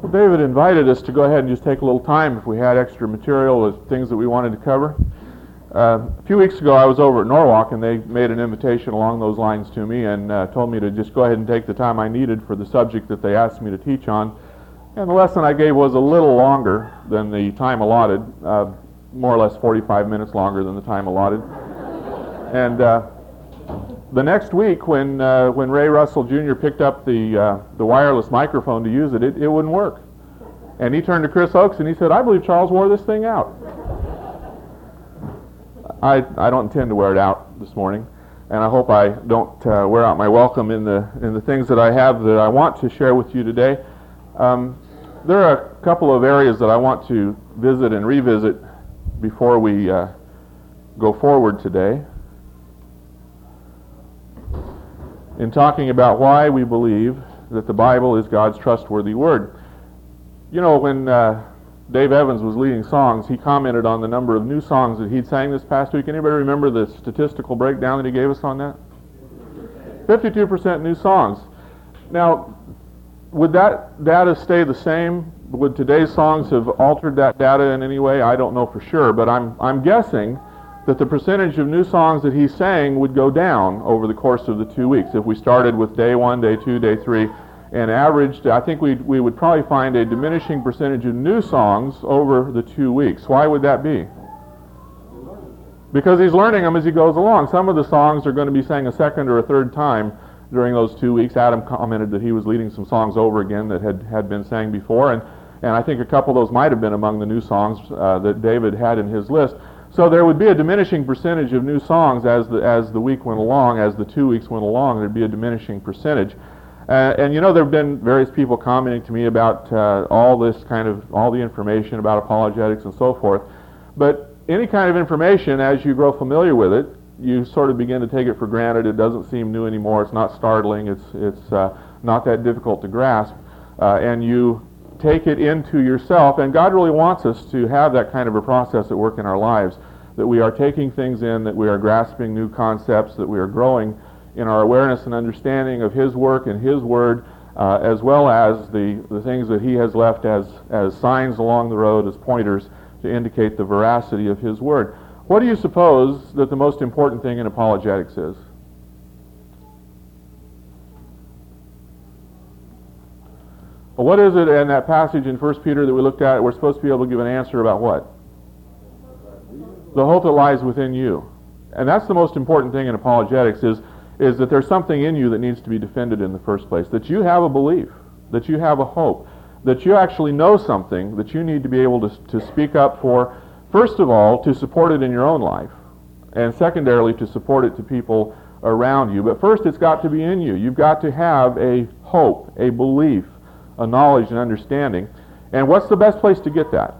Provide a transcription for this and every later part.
Well, David invited us to go ahead and just take a little time if we had extra material with things that we wanted to cover. A few weeks ago I was over at Norwalk and they made an invitation along those lines to me and told me to just go ahead and take the time I needed for the subject that they asked me to teach on. And the lesson I gave was a little longer than the time allotted, more or less 45 minutes longer than the time allotted. And the next week, when Ray Russell Jr. picked up the wireless microphone to use it, it wouldn't work. And he turned to Chris Oakes and he said, "I believe Charles wore this thing out." I don't intend to wear it out this morning, and I hope I don't wear out my welcome in the things that I have that I want to share with you today. There are a couple of areas that I want to visit and revisit before we go forward today in talking about why we believe that the Bible is God's trustworthy Word. You know, when Dave Evans was leading songs, he commented on the number of new songs that he'd sang this past week. Anybody remember the statistical breakdown that he gave us on that? 52% new songs. Now, would that data stay the same? Would today's songs have altered that data in any way? I don't know for sure, but I'm guessing that the percentage of new songs that he sang would go down over the course of the 2 weeks. If we started with day 1, day 2, day 3, and averaged, I think we would probably find a diminishing percentage of new songs over the 2 weeks. Why would that be? Because he's learning them as he goes along. Some of the songs are going to be sang a second or a third time during those 2 weeks. Adam commented that he was leading some songs over again that had been sang before, and I think a couple of those might have been among the new songs that David had in his list. So there would be a diminishing percentage of new songs as the week went along, as the 2 weeks went along. There'd be a diminishing percentage. And you know, there have been various people commenting to me about all the information about apologetics and so forth. But any kind of information, as you grow familiar with it, you sort of begin to take it for granted. It doesn't seem new anymore. It's not startling. It's not that difficult to grasp. And you take it into yourself. And God really wants us to have that kind of a process at work in our lives, that we are taking things in, that we are grasping new concepts, that we are growing in our awareness and understanding of His work and His Word, as well as the things that He has left as signs along the road, as pointers to indicate the veracity of His Word. What do you suppose that the most important thing in apologetics is? Well, what is it in that passage in 1 Peter that we looked at? We're supposed to be able to give an answer about what? The hope that lies within you. And that's the most important thing in apologetics is that there's something in you that needs to be defended in the first place. That you have a belief, that you have a hope, that you actually know something that you need to be able to speak up for, first of all, to support it in your own life, and secondarily, to support it to people around you. But first, it's got to be in you. You've got to have a hope, a belief, a knowledge and understanding. And what's the best place to get that?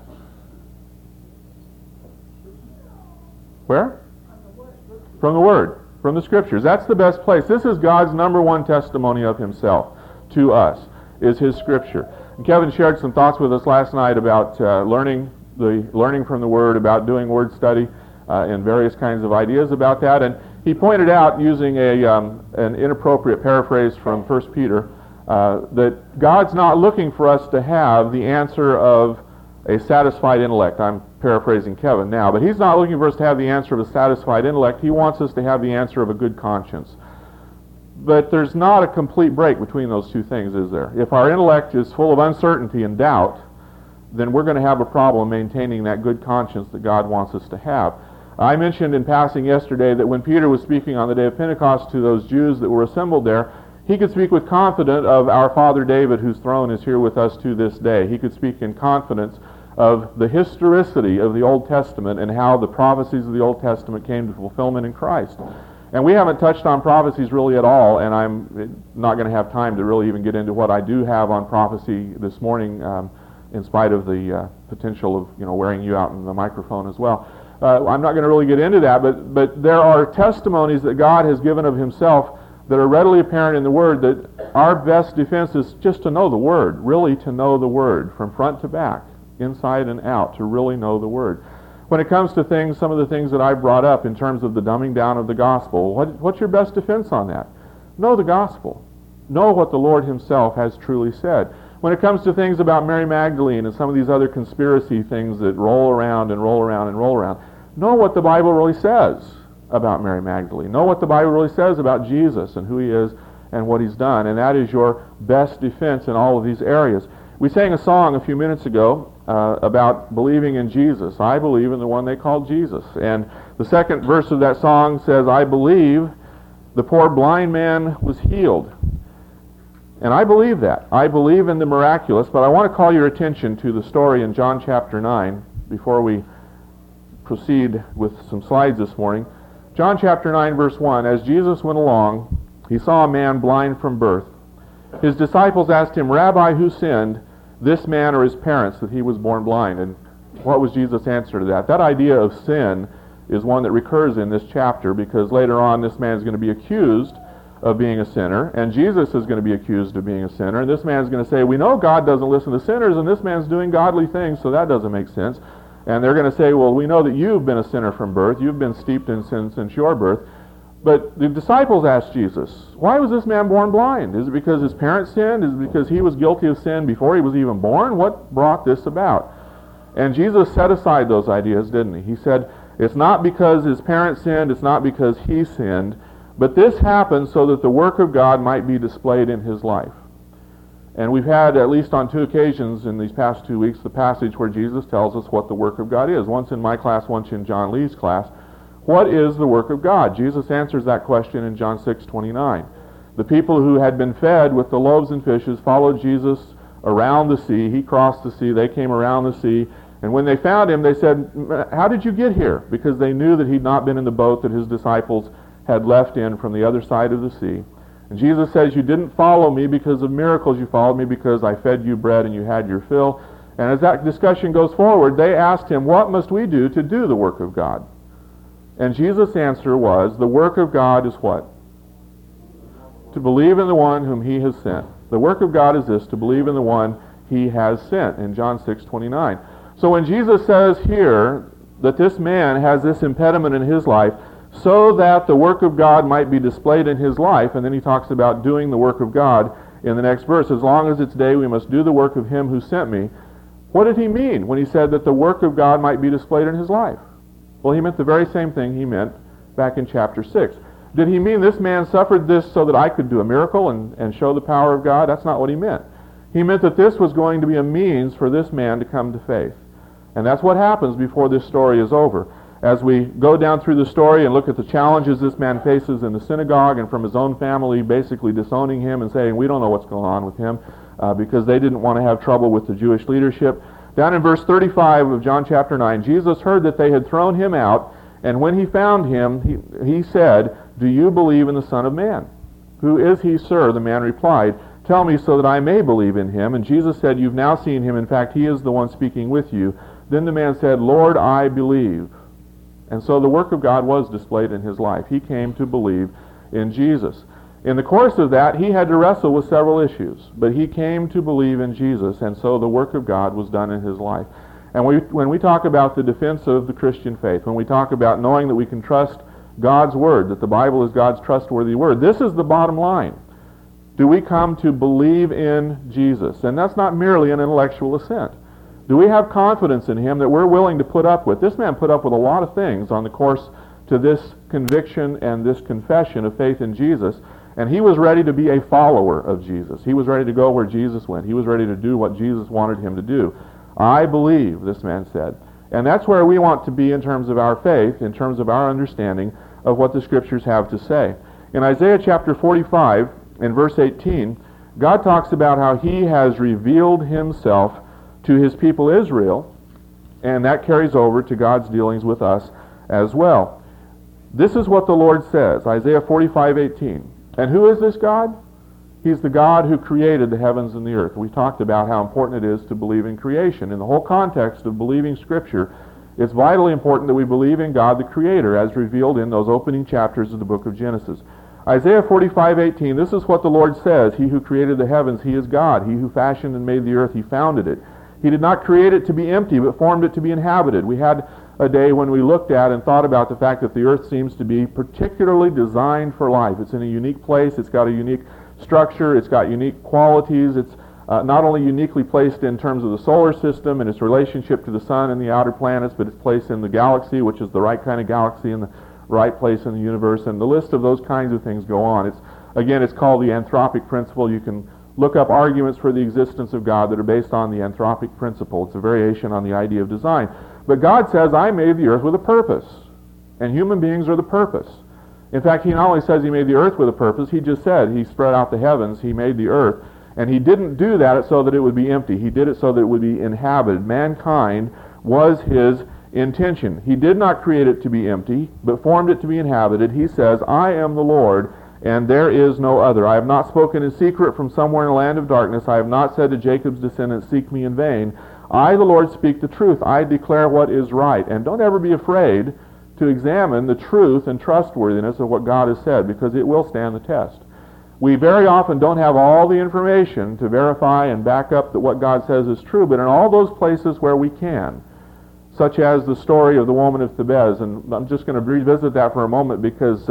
Where? From the Word, from the Scriptures. That's the best place. This is God's number one testimony of Himself to us, is His Scripture. And Kevin shared some thoughts with us last night about learning from the Word, about doing Word study, and various kinds of ideas about that. And he pointed out, using an inappropriate paraphrase from 1 Peter, that God's not looking for us to have the answer of a satisfied intellect. I'm paraphrasing Kevin now, but He's not looking for us to have the answer of a satisfied intellect. He wants us to have the answer of a good conscience. But there's not a complete break between those two things, is there? If our intellect is full of uncertainty and doubt, then we're going to have a problem maintaining that good conscience that God wants us to have. I mentioned in passing yesterday that when Peter was speaking on the day of Pentecost to those Jews that were assembled there, he could speak with confidence of our father David, whose throne is here with us to this day. He could speak in confidence of the historicity of the Old Testament and how the prophecies of the Old Testament came to fulfillment in Christ. And we haven't touched on prophecies really at all, and I'm not going to have time to really even get into what I do have on prophecy this morning, in spite of the potential of wearing you out in the microphone as well. I'm not going to really get into that, but there are testimonies that God has given of Himself that are readily apparent in the Word, that our best defense is just to know the Word, really to know the Word from front to back, inside and out, to really know the Word. When it comes to things, some of the things that I brought up in terms of the dumbing down of the gospel, what's your best defense on that? Know the gospel. Know what the Lord Himself has truly said. When it comes to things about Mary Magdalene and some of these other conspiracy things that roll around and roll around and roll around, know what the Bible really says about Mary Magdalene. Know what the Bible really says about Jesus and who he is and what he's done. And that is your best defense in all of these areas. We sang a song a few minutes ago about believing in Jesus. I believe in the one they call Jesus. And the second verse of that song says, I believe the poor blind man was healed. And I believe that. I believe in the miraculous, but I want to call your attention to the story in John chapter 9 before we proceed with some slides this morning. John chapter 9 verse 1, as Jesus went along, he saw a man blind from birth. His disciples asked him, Rabbi, who sinned, this man or his parents, that he was born blind? And what was Jesus' answer to that? That idea of sin is one that recurs in this chapter, because later on this man is going to be accused of being a sinner, and Jesus is going to be accused of being a sinner, and this man is going to say, we know God doesn't listen to sinners, and this man's doing godly things, so that doesn't make sense. And they're going to say, well, we know that you've been a sinner from birth, you've been steeped in sin since your birth. But the disciples asked Jesus, why was this man born blind? Is it because his parents sinned? Is it because he was guilty of sin before he was even born? What brought this about? And Jesus set aside those ideas, didn't he? He said, it's not because his parents sinned, it's not because he sinned, but this happened so that the work of God might be displayed in his life. And we've had, at least on 2 occasions in these past 2 weeks, the passage where Jesus tells us what the work of God is. Once in my class, once in John Lee's class. What is the work of God? Jesus answers that question in John 6:29. The people who had been fed with the loaves and fishes followed Jesus around the sea. He crossed the sea. They came around the sea. And when they found him, they said, how did you get here? Because they knew that he'd not been in the boat that his disciples had left in from the other side of the sea. And Jesus says, you didn't follow me because of miracles. You followed me because I fed you bread and you had your fill. And as that discussion goes forward, they asked him, what must we do to do the work of God? And Jesus' answer was, the work of God is what? To believe in the one whom he has sent. The work of God is this, to believe in the one he has sent, in John 6:29. So when Jesus says here that this man has this impediment in his life, so that the work of God might be displayed in his life, and then he talks about doing the work of God in the next verse, as long as it's day we must do the work of him who sent me. What did he mean when he said that the work of God might be displayed in his life? Well, he meant the very same thing he meant back in chapter 6. Did he mean this man suffered this so that I could do a miracle and show the power of God? That's not what he meant. He meant that this was going to be a means for this man to come to faith. And that's what happens before this story is over. As we go down through the story and look at the challenges this man faces in the synagogue and from his own family basically disowning him and saying, we don't know what's going on with him because they didn't want to have trouble with the Jewish leadership. Down in verse 35 of John chapter 9, Jesus heard that they had thrown him out, and when he found him, he said, do you believe in the Son of Man? Who is he, sir? The man replied, tell me so that I may believe in him. And Jesus said, you've now seen him. In fact, he is the one speaking with you. Then the man said, Lord, I believe. And so the work of God was displayed in his life. He came to believe in Jesus. In the course of that, he had to wrestle with several issues, but he came to believe in Jesus, and so the work of God was done in his life. And when we talk about the defense of the Christian faith, when we talk about knowing that we can trust God's Word, that the Bible is God's trustworthy Word, this is the bottom line. Do we come to believe in Jesus? And that's not merely an intellectual assent. Do we have confidence in him that we're willing to put up with? This man put up with a lot of things on the course to this conviction and this confession of faith in Jesus, and he was ready to be a follower of Jesus. He was ready to go where Jesus went. He was ready to do what Jesus wanted him to do. I believe, this man said. And that's where we want to be in terms of our faith, in terms of our understanding of what the Scriptures have to say. In Isaiah chapter 45, in verse 18, God talks about how he has revealed himself to his people Israel, and that carries over to God's dealings with us as well. This is what the Lord says, Isaiah 45:18. And who is this God? He's the God who created the heavens and the earth. We talked about how important it is to believe in creation. In the whole context of believing Scripture, it's vitally important that we believe in God the Creator as revealed in those opening chapters of the book of Genesis. Isaiah 45:18, this is what the Lord says, he who created the heavens, he is God. He who fashioned and made the earth, he founded it. He did not create it to be empty, but formed it to be inhabited. We had a day when we looked at and thought about the fact that the earth seems to be particularly designed for life. It's in a unique place. It's got a unique structure. It's got unique qualities. It's not only uniquely placed in terms of the solar system and its relationship to the sun and the outer planets, but its place in the galaxy, which is the right kind of galaxy and the right place in the universe, and the list of those kinds of things go on. It's called the anthropic principle. You can look up arguments for the existence of God that are based on the anthropic principle. It's a variation on the idea of design. But God says, I made the earth with a purpose, and human beings are the purpose. In fact, he not only says he made the earth with a purpose, he just said he spread out the heavens, he made the earth, and he didn't do that so that it would be empty. He did it so that it would be inhabited. Mankind was his intention. He did not create it to be empty, but formed it to be inhabited. He says, I am the Lord, and there is no other. I have not spoken in secret from somewhere in a land of darkness. I have not said to Jacob's descendants, seek me in vain. I, the Lord, speak the truth. I declare what is right. And don't ever be afraid to examine the truth and trustworthiness of what God has said, because it will stand the test. We very often don't have all the information to verify and back up that what God says is true, but in all those places where we can, such as the story of the woman of Thebez, and I'm just going to revisit that for a moment because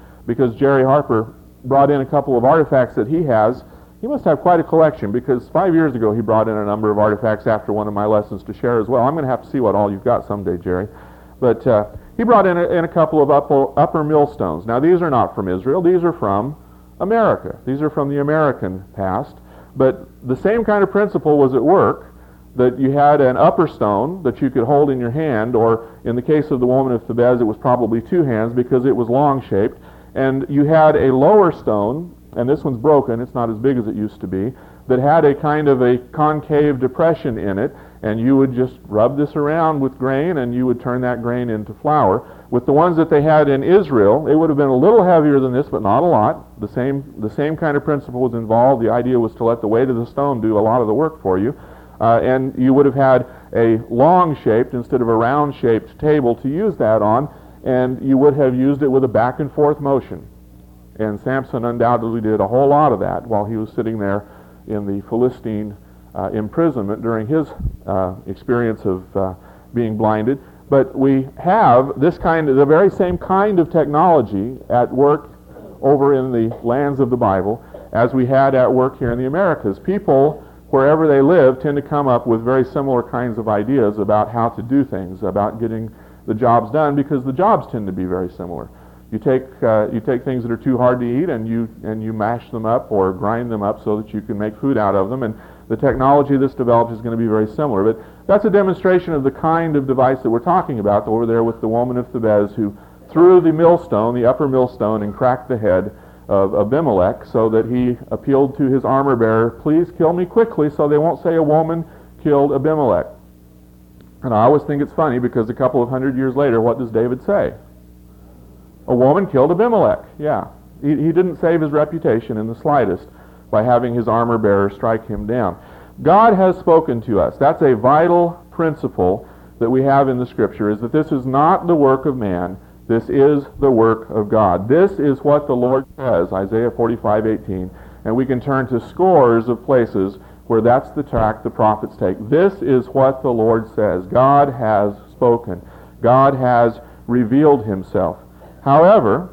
Jerry Harper brought in a couple of artifacts that he has. He must have quite a collection, because 5 years ago he brought in a number of artifacts after one of my lessons to share as well. I'm going to have to see what all you've got someday, Jerry. But he brought in a couple of upper millstones. Now, these are not from Israel. These are from America. These are from the American past. But the same kind of principle was at work, that you had an upper stone that you could hold in your hand, or in the case of the woman of Thebez, it was probably two hands because it was long-shaped. And you had a lower stone, and this one's broken, it's not as big as it used to be, that had a kind of a concave depression in it, and you would just rub this around with grain, and you would turn that grain into flour. With the ones that they had in Israel, it would have been a little heavier than this, but not a lot. The same kind of principle was involved. The idea was to let the weight of the stone do a lot of the work for you. And you would have had a long-shaped instead of a round-shaped table to use that on, and you would have used it with a back-and-forth motion. And Samson undoubtedly did a whole lot of that while he was sitting there in the Philistine imprisonment during his experience of being blinded. But we have the very same kind of technology at work over in the lands of the Bible as we had at work here in the Americas. People, wherever they live, tend to come up with very similar kinds of ideas about how to do things, about getting the jobs done, because the jobs tend to be very similar. You take things that are too hard to eat and you mash them up or grind them up so that you can make food out of them, and the technology that's developed is going to be very similar. But that's a demonstration of the kind of device that we're talking about over there with the woman of Thebez, who threw the millstone, the upper millstone, and cracked the head of Abimelech so that he appealed to his armor bearer, please kill me quickly so they won't say a woman killed Abimelech. And I always think it's funny because a couple of 100 years later, what does David say? A woman killed Abimelech. Yeah. He didn't save his reputation in the slightest by having his armor bearer strike him down. God has spoken to us. That's a vital principle that we have in the Scripture, is that this is not the work of man. This is the work of God. This is what the Lord says, Isaiah 45:18. And we can turn to scores of places where that's the track the prophets take. This is what the Lord says. God has spoken. God has revealed himself. However,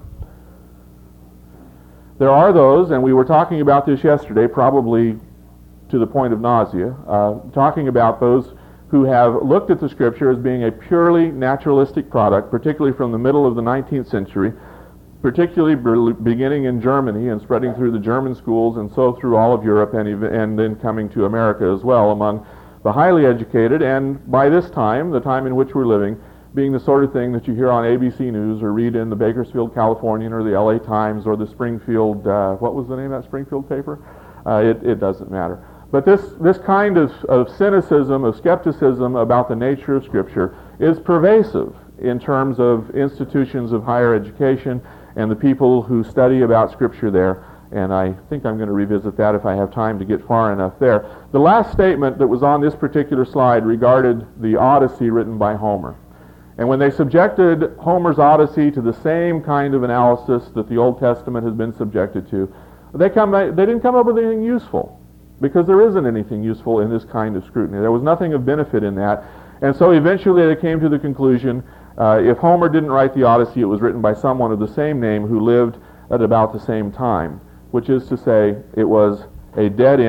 there are those, and we were talking about this yesterday, probably to the point of nausea, talking about those who have looked at the Scripture as being a purely naturalistic product, particularly from the middle of the 19th century, particularly beginning in Germany and spreading through the German schools and so through all of Europe and then coming to America as well among the highly educated, and by this time, the time in which we're living, being the sort of thing that you hear on ABC News or read in the Bakersfield Californian or the LA Times or the Springfield, what was the name of that Springfield paper? It doesn't matter. But this kind of cynicism, of skepticism about the nature of Scripture is pervasive in terms of institutions of higher education and the people who study about Scripture there. And I think I'm going to revisit that if I have time to get far enough there. The last statement that was on this particular slide regarded the Odyssey written by Homer. And when they subjected Homer's Odyssey to the same kind of analysis that the Old Testament has been subjected to, they didn't come up with anything useful, because there isn't anything useful in this kind of scrutiny. There was nothing of benefit in that. And so eventually they came to the conclusion, if Homer didn't write the Odyssey, it was written by someone of the same name who lived at about the same time, which is to say it was a dead-end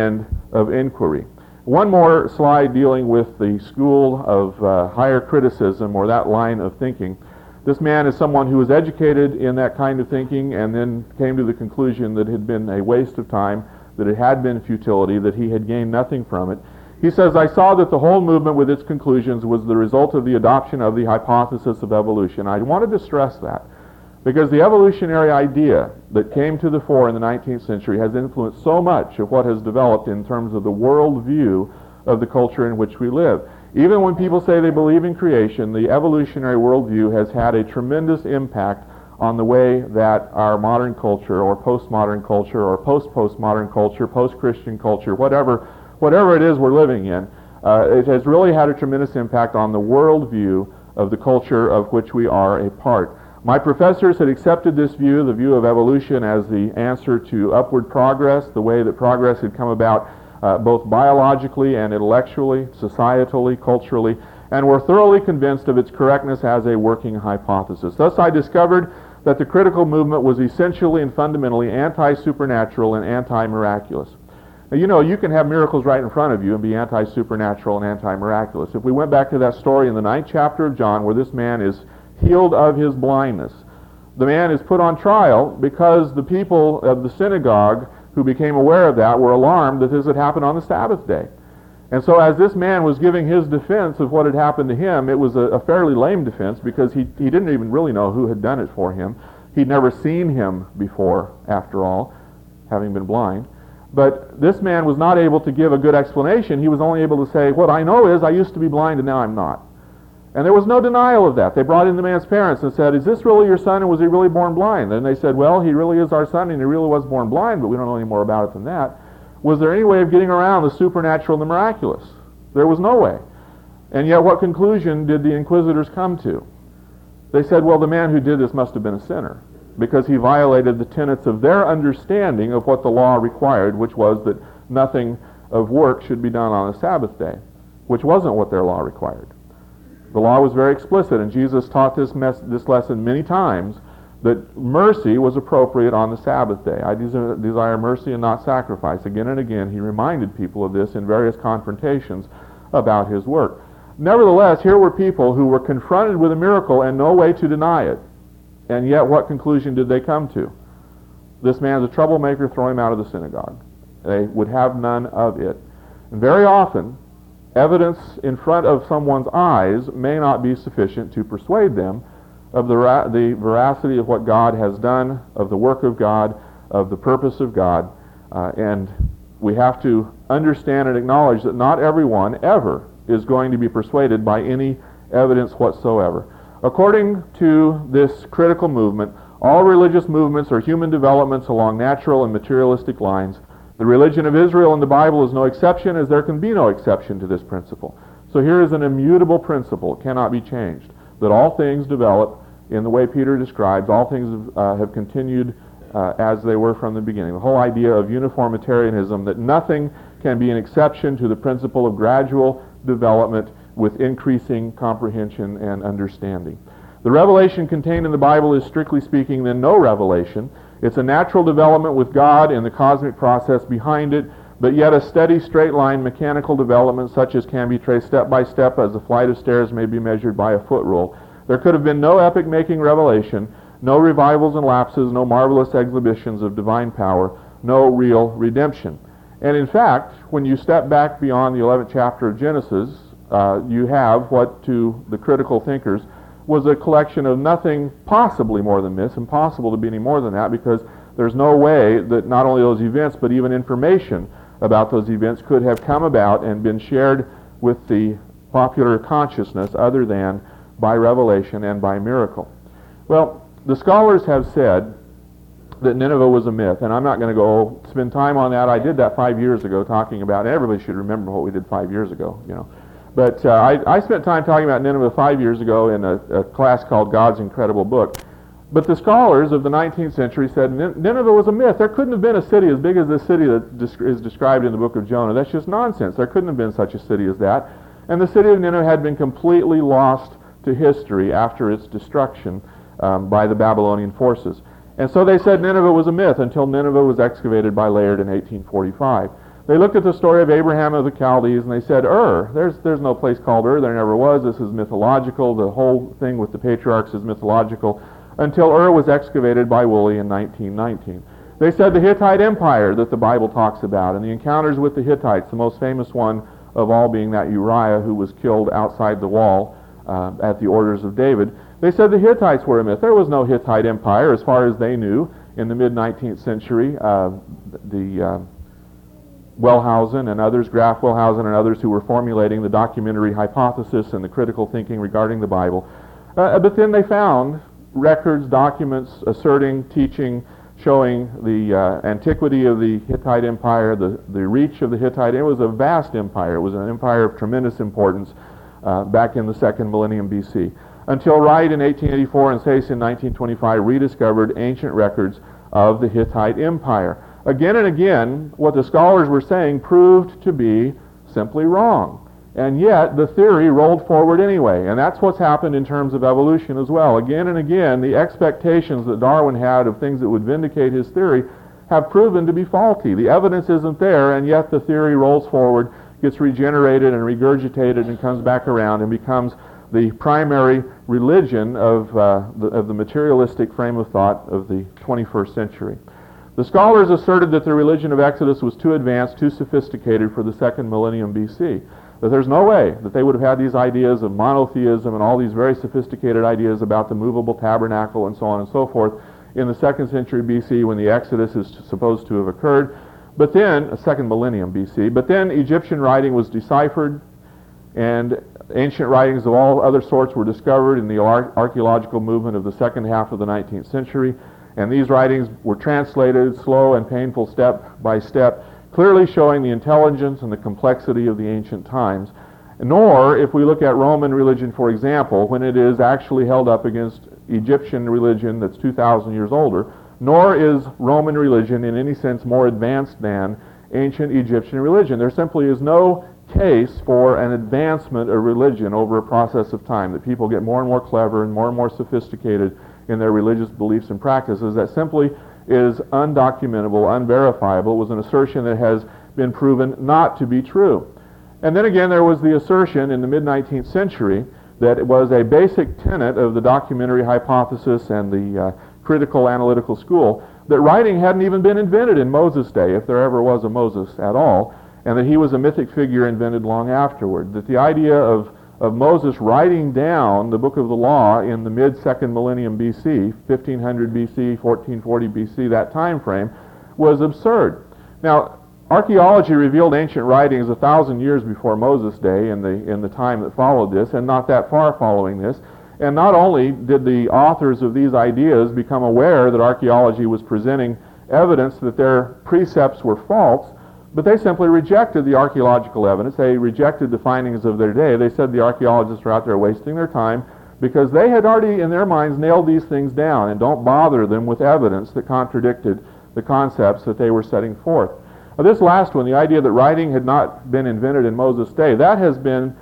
of inquiry. One more slide dealing with the school of higher criticism, or that line of thinking. This man is someone who was educated in that kind of thinking and then came to the conclusion that it had been a waste of time, that it had been futility, that he had gained nothing from it. He says, I saw that the whole movement with its conclusions was the result of the adoption of the hypothesis of evolution. I wanted to stress that, because the evolutionary idea that came to the fore in the 19th century has influenced so much of what has developed in terms of the world view of the culture in which we live. Even when people say they believe in creation, the evolutionary worldview has had a tremendous impact on the way that our modern culture, or postmodern culture, or post-postmodern culture, post-Christian culture, whatever it is we're living in, it has really had a tremendous impact on the worldview of the culture of which we are a part. My professors had accepted this view, the view of evolution, as the answer to upward progress, the way that progress had come about both biologically and intellectually, societally, culturally, and were thoroughly convinced of its correctness as a working hypothesis. Thus I discovered that the critical movement was essentially and fundamentally anti-supernatural and anti-miraculous. Now, you know, you can have miracles right in front of you and be anti-supernatural and anti-miraculous. If we went back to that story in the 9th chapter of John where this man is healed of his blindness, the man is put on trial because the people of the synagogue who became aware of that were alarmed that this had happened on the Sabbath day. And so as this man was giving his defense of what had happened to him, it was a fairly lame defense because he didn't even really know who had done it for him. He'd never seen him before, after all, having been blind. But this man was not able to give a good explanation. He was only able to say, what I know is I used to be blind and now I'm not. And there was no denial of that. They brought in the man's parents and said, is this really your son, and was he really born blind? And they said, well, he really is our son and he really was born blind, but we don't know any more about it than that. Was there any way of getting around the supernatural and the miraculous? There was no way. And yet what conclusion did the inquisitors come to? They said, well, the man who did this must have been a sinner, because he violated the tenets of their understanding of what the law required, which was that nothing of work should be done on the Sabbath day, which wasn't what their law required. The law was very explicit, and Jesus taught this lesson many times, that mercy was appropriate on the Sabbath day. I desire mercy and not sacrifice. Again and again, he reminded people of this in various confrontations about his work. Nevertheless, here were people who were confronted with a miracle and no way to deny it. And yet, what conclusion did they come to? This man's a troublemaker, throw him out of the synagogue. They would have none of it. And very often, evidence in front of someone's eyes may not be sufficient to persuade them of the veracity of what God has done, of the work of God, of the purpose of God. And we have to understand and acknowledge that not everyone ever is going to be persuaded by any evidence whatsoever. According to this critical movement, all religious movements are human developments along natural and materialistic lines. The religion of Israel in the Bible is no exception, as there can be no exception to this principle. So here is an immutable principle, it cannot be changed, that all things develop in the way Peter describes. All things have continued as they were from the beginning. The whole idea of uniformitarianism, that nothing can be an exception to the principle of gradual development with increasing comprehension and understanding. The revelation contained in the Bible is, strictly speaking, then no revelation. It's a natural development with God and the cosmic process behind it, but yet a steady, straight-line mechanical development such as can be traced step by step as a flight of stairs may be measured by a foot rule. There could have been no epic-making revelation, no revivals and lapses, no marvelous exhibitions of divine power, no real redemption. And in fact, when you step back beyond the 11th chapter of Genesis, you have what to the critical thinkers was a collection of nothing possibly more than this, impossible to be any more than that, because there's no way that not only those events, but even information about those events could have come about and been shared with the popular consciousness other than by revelation and by miracle. Well, the scholars have said that Nineveh was a myth, and I'm not going to go spend time on that. I did that 5 years ago talking about, and everybody should remember what we did 5 years ago, you know. But I spent time talking about Nineveh 5 years ago in a class called God's Incredible Book. But the scholars of the 19th century said Nineveh was a myth. There couldn't have been a city as big as this city that is described in the book of Jonah. That's just nonsense. There couldn't have been such a city as that. And the city of Nineveh had been completely lost to history after its destruction by the Babylonian forces. And so they said Nineveh was a myth until Nineveh was excavated by Layard in 1845. They looked at the story of Abraham of the Chaldees and they said, there's no place called there never was. This is mythological. The whole thing with the patriarchs is mythological, until was excavated by Woolley in 1919. They said the Hittite Empire that the Bible talks about, and the encounters with the Hittites, the most famous one of all being that Uriah who was killed outside the wall at the orders of David. They said the Hittites were a myth. There was no Hittite Empire as far as they knew in the mid-19th century. Wellhausen and others, Graf Wellhausen and others who were formulating the documentary hypothesis and the critical thinking regarding the Bible. But then they found records, documents asserting, teaching, showing the antiquity of the Hittite Empire, the reach of the Hittite. It was a vast empire. It was an empire of tremendous importance back in the second millennium BC. Until Wright in 1884 and Sayce in 1925 rediscovered ancient records of the Hittite Empire. Again and again, what the scholars were saying proved to be simply wrong. And yet, the theory rolled forward anyway. And that's what's happened in terms of evolution as well. Again and again, the expectations that Darwin had of things that would vindicate his theory have proven to be faulty. The evidence isn't there, and yet the theory rolls forward, gets regenerated and regurgitated, and comes back around and becomes the primary religion of the materialistic frame of thought of the 21st century. The scholars asserted that the religion of Exodus was too advanced, too sophisticated for the second millennium BC. That there's no way that they would have had these ideas of monotheism and all these very sophisticated ideas about the movable tabernacle and so on and so forth in the second century BC when the Exodus is supposed to have occurred. But then, second millennium BC, but then Egyptian writing was deciphered and ancient writings of all other sorts were discovered in the archaeological movement of the second half of the 19th century. And these writings were translated slow and painful step by step, clearly showing the intelligence and the complexity of the ancient times. Nor, if we look at Roman religion, for example, when it is actually held up against Egyptian religion that's 2,000 years older, nor is Roman religion in any sense more advanced than ancient Egyptian religion. There simply is no case for an advancement of religion over a process of time, that people get more and more clever and more sophisticated in their religious beliefs and practices. That simply is undocumentable, unverifiable. It was an assertion that has been proven not to be true. And then again, there was the assertion in the mid-19th century that it was a basic tenet of the documentary hypothesis and the critical analytical school that writing hadn't even been invented in Moses' day, if there ever was a Moses at all, and that he was a mythic figure invented long afterward. That the idea of Moses writing down the book of the law in the mid-second millennium BC, 1500 BC, 1440 BC, that time frame, was absurd. Now, archaeology revealed ancient writings 1,000 years before Moses' day in the time that followed this, and not that far following this. And not only did the authors of these ideas become aware that archaeology was presenting evidence that their precepts were false, but they simply rejected the archaeological evidence. They rejected the findings of their day. They said the archaeologists are out there wasting their time because they had already, in their minds, nailed these things down, and don't bother them with evidence that contradicted the concepts that they were setting forth. Now, this last one, the idea that writing had not been invented in Moses' day, that has been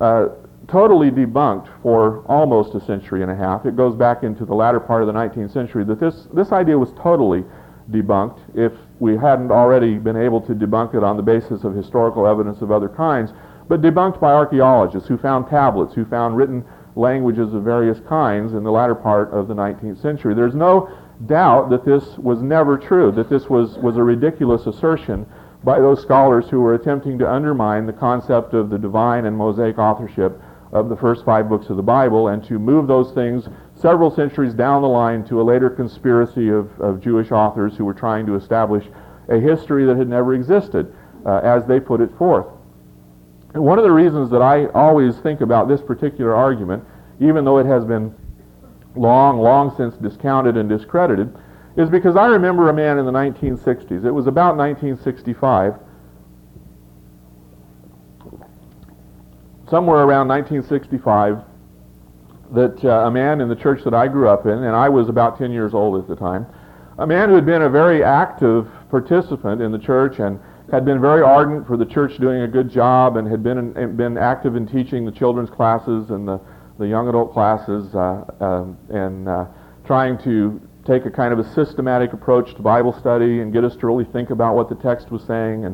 totally debunked for almost a century and a half. It goes back into the latter part of the 19th century that this idea was totally debunked, if we hadn't already been able to debunk it on the basis of historical evidence of other kinds, but debunked by archaeologists who found tablets, who found written languages of various kinds in the latter part of the 19th century. There's no doubt that this was never true, that this was a ridiculous assertion by those scholars who were attempting to undermine the concept of the divine and Mosaic authorship of the first 5 books of the Bible, and to move those things several centuries down the line to a later conspiracy of Jewish authors who were trying to establish a history that had never existed, as they put it forth. And one of the reasons that I always think about this particular argument, even though it has been long since discounted and discredited, is because I remember a man in the 1960s. It was about 1965, somewhere around 1965, that a man in the church that I grew up in, and I was about 10 years old at the time, a man who had been a very active participant in the church and had been very ardent for the church doing a good job, and had been active in teaching the children's classes and the young adult classes, and trying to take a kind of a systematic approach to Bible study and get us to really think about what the text was saying, and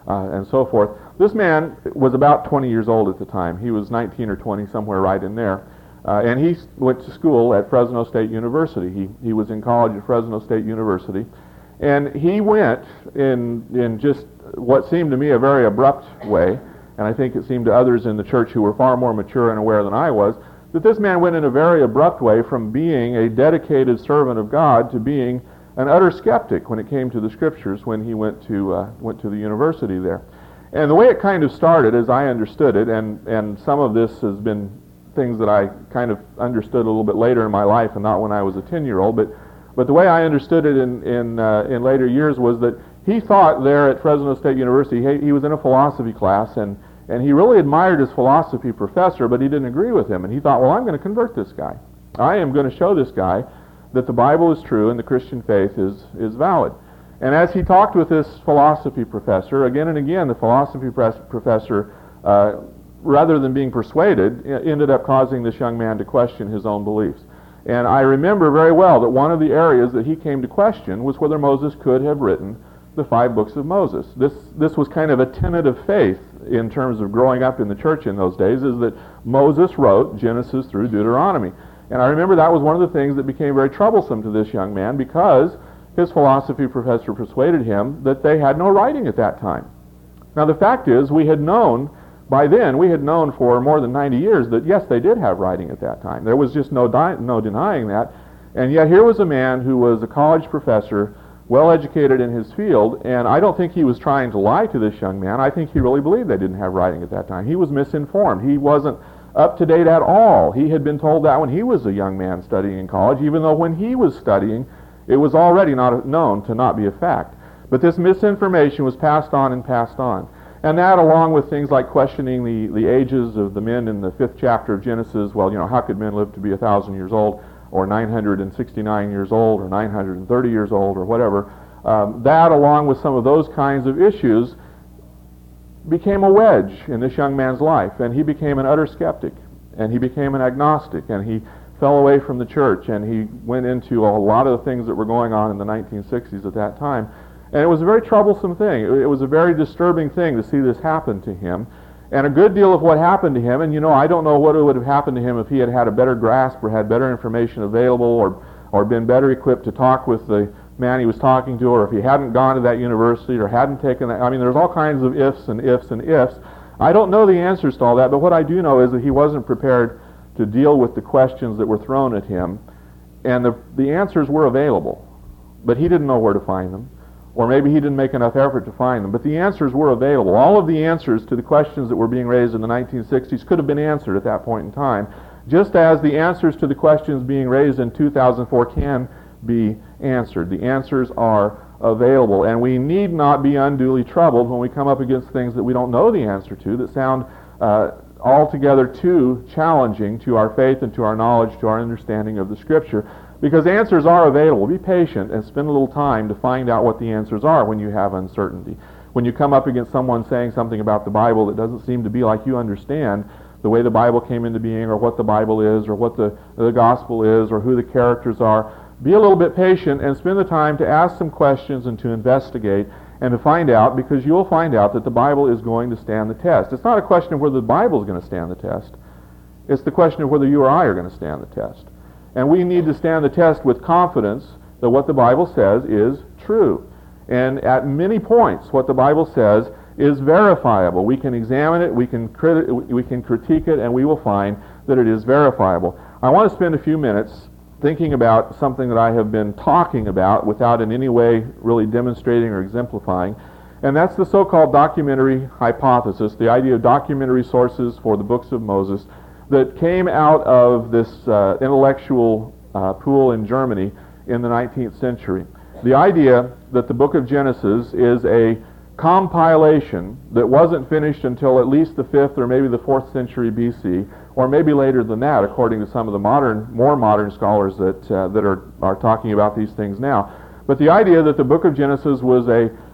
and so forth. This man was about 20 years old at the time. He was 19 or 20, somewhere right in there. And he went to school at Fresno State University. He was in college at Fresno State University. And he went in just what seemed to me a very abrupt way, and I think it seemed to others in the church who were far more mature and aware than I was, that this man went in a very abrupt way from being a dedicated servant of God to being an utter skeptic when it came to the Scriptures when he went to the university there. And the way it kind of started, as I understood it, and some of this has been things that I kind of understood a little bit later in my life and not when I was a 10-year-old, but the way I understood it in later years was that he thought there at Fresno State University, he was in a philosophy class, and he really admired his philosophy professor, but he didn't agree with him. And he thought, well, I'm going to convert this guy. I am going to show this guy that the Bible is true and the Christian faith is valid. And as he talked with this philosophy professor, again and again, the philosophy professor, rather than being persuaded, ended up causing this young man to question his own beliefs. And I remember very well that one of the areas that he came to question was whether Moses could have written the 5 books of Moses. This was kind of a tenet of faith in terms of growing up in the church in those days, is that Moses wrote Genesis through Deuteronomy. And I remember that was one of the things that became very troublesome to this young man, because his philosophy professor persuaded him that they had no writing at that time. Now the fact is, by then we had known for more than 90 years that yes, they did have writing at that time. There was just no denying that. And yet here was a man who was a college professor, well educated in his field, and I don't think he was trying to lie to this young man. I think he really believed they didn't have writing at that time. He was misinformed. He wasn't up to date at all. He had been told that when he was a young man studying in college, even though when he was studying, it was already not known to not be a fact. But this misinformation was passed on and passed on. And that, along with things like questioning the ages of the men in the 5th chapter of Genesis, well, how could men live to be 1,000 years old, or 969 years old, or 930 years old, or whatever, that, along with some of those kinds of issues, became a wedge in this young man's life, and he became an utter skeptic, and he became an agnostic, and he fell away from the church, and he went into a lot of the things that were going on in the 1960s at that time. And it was a very troublesome thing. It was a very disturbing thing to see this happen to him. And a good deal of what happened to him, and I don't know what would have happened to him if he had had a better grasp or had better information available or been better equipped to talk with the man he was talking to, or if he hadn't gone to that university or hadn't taken that. I mean, there's all kinds of ifs and ifs and ifs. I don't know the answers to all that, but what I do know is that he wasn't prepared to deal with the questions that were thrown at him, and the answers were available, but he didn't know where to find them. Or maybe he didn't make enough effort to find them. But the answers were available. All of the answers to the questions that were being raised in the 1960s could have been answered at that point in time, just as the answers to the questions being raised in 2004 can be answered. The answers are available, and we need not be unduly troubled when we come up against things that we don't know the answer to, that sound altogether too challenging to our faith and to our knowledge, to our understanding of the Scripture. Because answers are available. Be patient and spend a little time to find out what the answers are when you have uncertainty. When you come up against someone saying something about the Bible that doesn't seem to be like you understand the way the Bible came into being, or what the Bible is, or what the gospel is, or who the characters are, be a little bit patient and spend the time to ask some questions and to investigate and to find out, because you'll find out that the Bible is going to stand the test. It's not a question of whether the Bible is going to stand the test. It's the question of whether you or I are going to stand the test. And we need to stand the test with confidence that what the Bible says is true. And at many points, what the Bible says is verifiable. We can examine it, we can critique it, and we will find that it is verifiable. I want to spend a few minutes thinking about something that I have been talking about without in any way really demonstrating or exemplifying, and that's the so-called documentary hypothesis, the idea of documentary sources for the books of Moses, that came out of this intellectual pool in Germany in the 19th century. The idea that the book of Genesis is a compilation that wasn't finished until at least the 5th or maybe the 4th century BC, or maybe later than that, according to some of the more modern scholars that are talking about these things now. But the idea that the book of Genesis was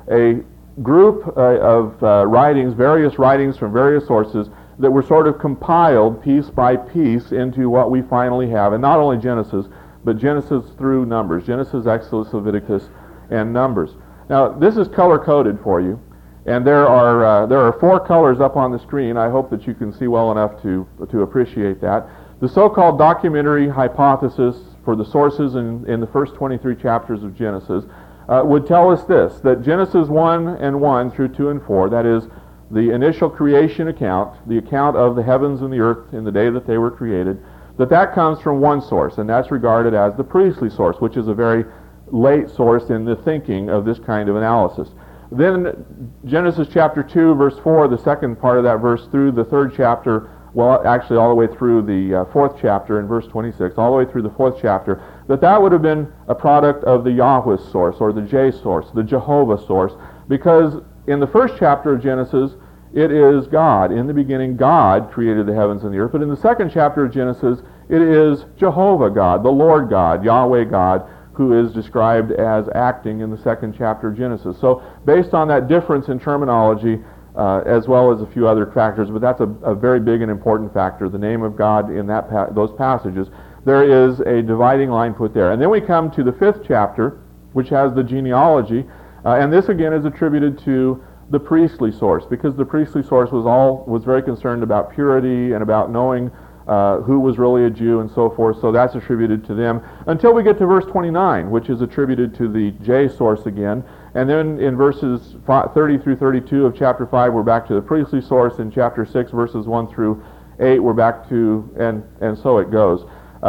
a group of writings, various writings from various sources, that were sort of compiled piece by piece into what we finally have. And not only Genesis, but Genesis through Numbers. Genesis, Exodus, Leviticus, and Numbers. Now, this is color-coded for you. And there are 4 colors up on the screen. I hope that you can see well enough to appreciate that. The so-called documentary hypothesis for the sources in the first 23 chapters of Genesis would tell us this, that Genesis 1:1 through 2 and 4, that is the initial creation account, the account of the heavens and the earth in the day that they were created, that comes from one source, and that's regarded as the priestly source, which is a very late source in the thinking of this kind of analysis. Then Genesis chapter 2, verse 4, the second part of that verse through the 3rd chapter, well, actually all the way through the 4th chapter in verse 26, all the way through the 4th chapter, that would have been a product of the Yahweh source, or the J source, the Jehovah source, because in the 1st chapter of Genesis, it is God. In the beginning, God created the heavens and the earth. But in the 2nd chapter of Genesis, it is Jehovah God, the Lord God, Yahweh God, who is described as acting in the 2nd chapter of Genesis. So based on that difference in terminology, as well as a few other factors, but that's a very big and important factor, the name of God in those passages, there is a dividing line put there. And then we come to the 5th chapter, which has the genealogy, and this again is attributed to the priestly source, because the priestly source was very concerned about purity and about knowing who was really a Jew and so forth, so that's attributed to them, until we get to verse 29, which is attributed to the J source again, and then in verses 30 through 32 of chapter 5, we're back to the priestly source. In chapter 6, verses 1 through 8, we're back to, and so it goes.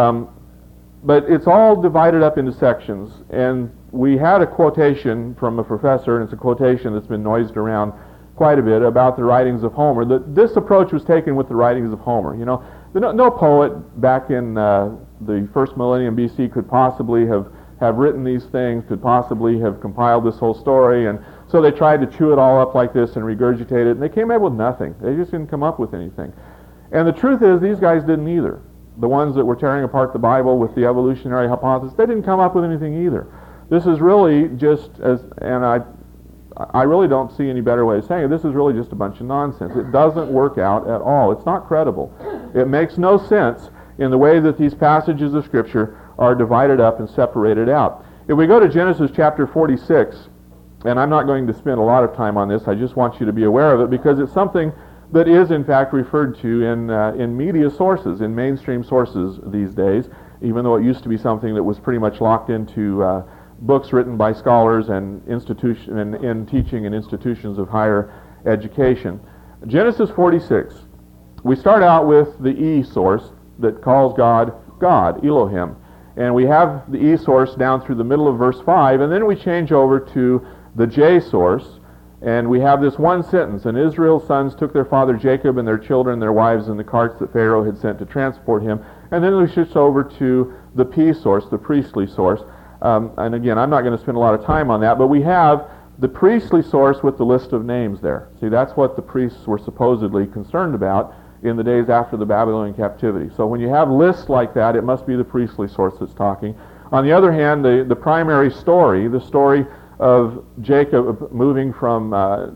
But it's all divided up into sections, and we had a quotation from a professor, and it's a quotation that's been noised around quite a bit about the writings of Homer. This approach was taken with the writings of Homer. You know, no poet back in the first millennium BC could possibly have written these things, could possibly have compiled this whole story, and so they tried to chew it all up like this and regurgitate it, and they came up with nothing. They just didn't come up with anything. And the truth is, these guys didn't either. The ones that were tearing apart the Bible with the evolutionary hypothesis, they didn't come up with anything either. This is really just, and I really don't see any better way of saying it, this is really just a bunch of nonsense. It doesn't work out at all. It's not credible. It makes no sense in the way that these passages of Scripture are divided up and separated out. If we go to Genesis chapter 46, and I'm not going to spend a lot of time on this, I just want you to be aware of it, because it's something that is in fact referred to in media sources, in mainstream sources these days, even though it used to be something that was pretty much locked into books written by scholars and in teaching in institutions of higher education. Genesis 46. We start out with the E source that calls God, God, Elohim. And we have the E source down through the middle of verse 5, and then we change over to the J source, and we have this one sentence, and Israel's sons took their father Jacob and their children, their wives, and the carts that Pharaoh had sent to transport him. And then we switch over to the P source, the priestly source. And again, I'm not going to spend a lot of time on that, but we have the priestly source with the list of names there. See, that's what the priests were supposedly concerned about in the days after the Babylonian captivity. So when you have lists like that, it must be the priestly source that's talking. On the other hand, the primary story, the story of Jacob moving from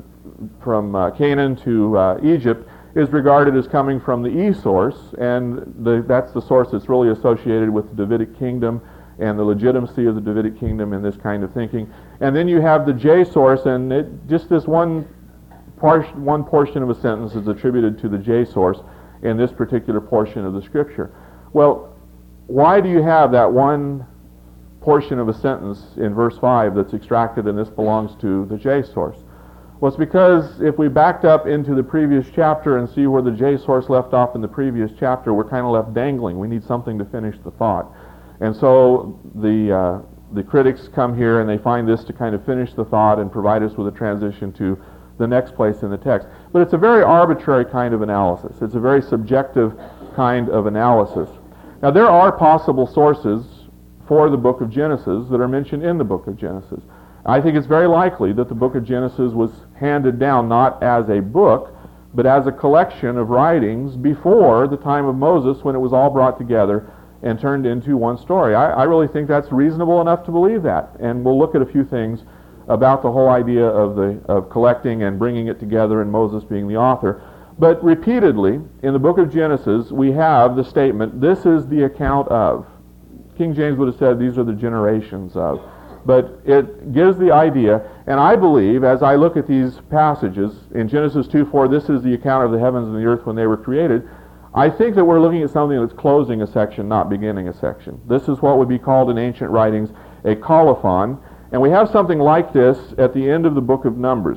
Canaan to Egypt, is regarded as coming from the E source, and that's the source that's really associated with the Davidic kingdom and the legitimacy of the Davidic kingdom in this kind of thinking. And then you have the J source, and just this one portion of a sentence is attributed to the J source in this particular portion of the Scripture. Well, why do you have that one portion of a sentence in verse 5 that's extracted and this belongs to the J source? Well, it's because if we backed up into the previous chapter and see where the J source left off in the previous chapter, we're kind of left dangling. We need something to finish the thought. And so the critics come here and they find this to kind of finish the thought and provide us with a transition to the next place in the text. But it's a very arbitrary kind of analysis. It's a very subjective kind of analysis. Now, there are possible sources for the book of Genesis that are mentioned in the book of Genesis. I think it's very likely that the book of Genesis was handed down not as a book, but as a collection of writings before the time of Moses, when it was all brought together and turned into one story. I really think that's reasonable enough to believe that. And we'll look at a few things about the whole idea of collecting and bringing it together and Moses being the author. But repeatedly, in the book of Genesis, we have the statement, this is the account of. King James would have said, these are the generations of. But it gives the idea, and I believe, as I look at these passages, in Genesis 2:4, this is the account of the heavens and the earth when they were created. I think that we're looking at something that's closing a section, not beginning a section. This is what would be called in ancient writings a colophon. And we have something like this at the end of the book of Numbers.